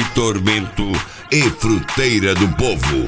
Tormento e Fruteira do Povo.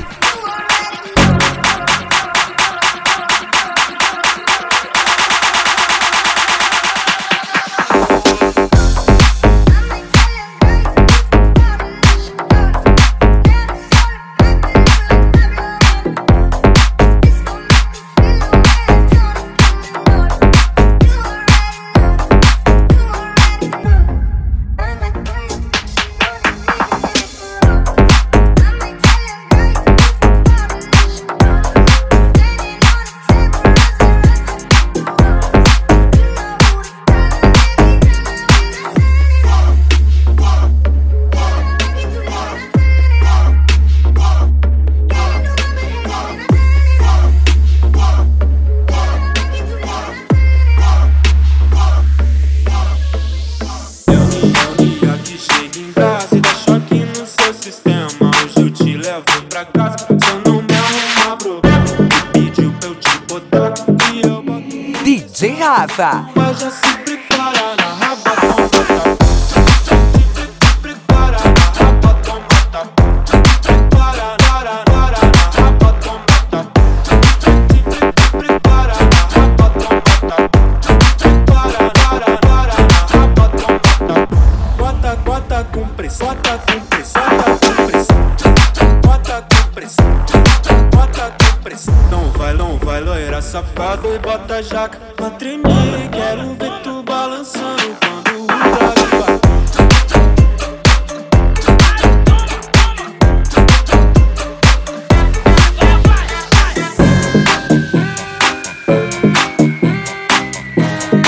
DJ Rafa. Mas já se prepara na raba, toma tapa. Prepara na raba, toma tapa. Prepara na raba, toma tapa. Prepara na raba, toma tapa. Prepara na raba, toma tapa. Bota com pressão, bota com pressão, bota com pressão. Bota com pressão, bota com pressão. Não vai, loira safado e bota jaca pra tremer. Quero ver tu balançando quando o grave bater.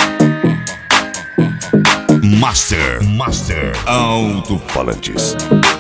Master Alto-Falantes.